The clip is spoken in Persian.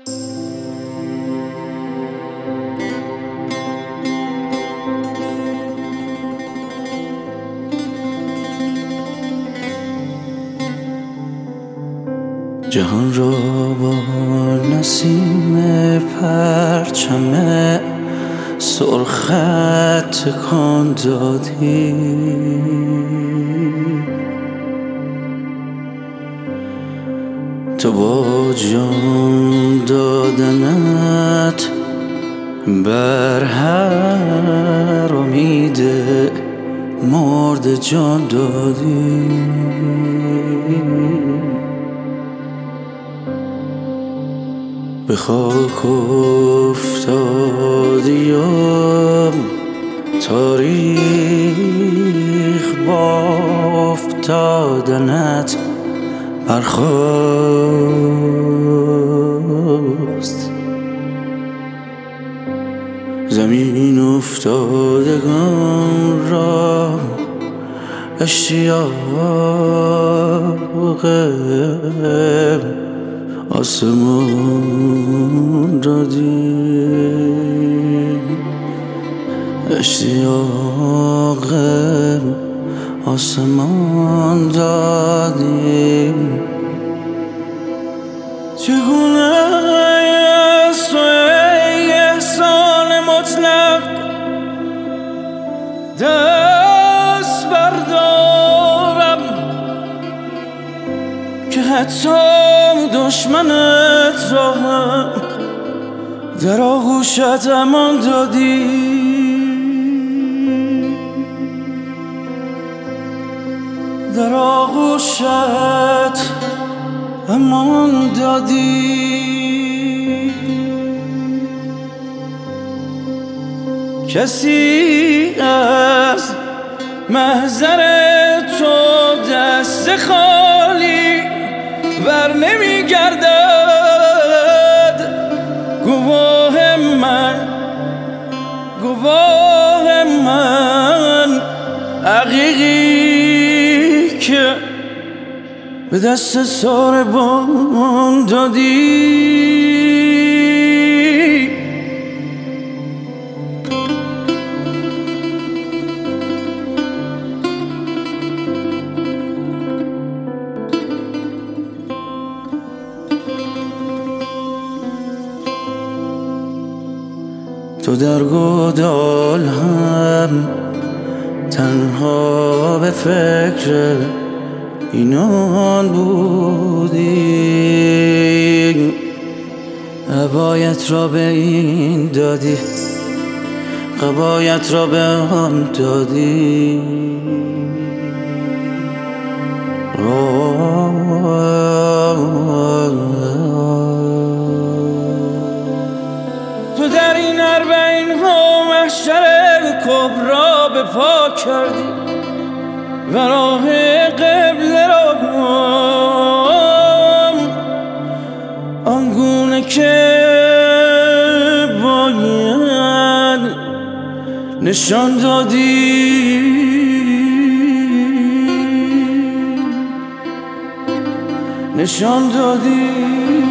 جهان را با نسیم پرچم سرخت تکان دادی، تو با جان دادنت بر هر امید مرد جان دادی. به خاک افتادی و تاریخ با افتادنت برخاست. زمین افتادگان را اشتیاق آسمان دادی، اشتیاق آسمان دادی. چگونه است تو ای احسان مطلق دست بردارم که حتی دشمنت را هم در آغوشت امان دادی. در آغوشت امان دادی. کسی از محضر تو دست خالی بر نمی گردد. گواه من عقیقی که به دست ساربان دادی. تو در گودال هم تنها به فکر اینان بودی، عبایت را به این دادی، قبایت را به آن دادی. تو در این اربعین ها محشر کبرا به پا کردی و راه قبله را آنگونه که باید نشان دادی. نشان دادی.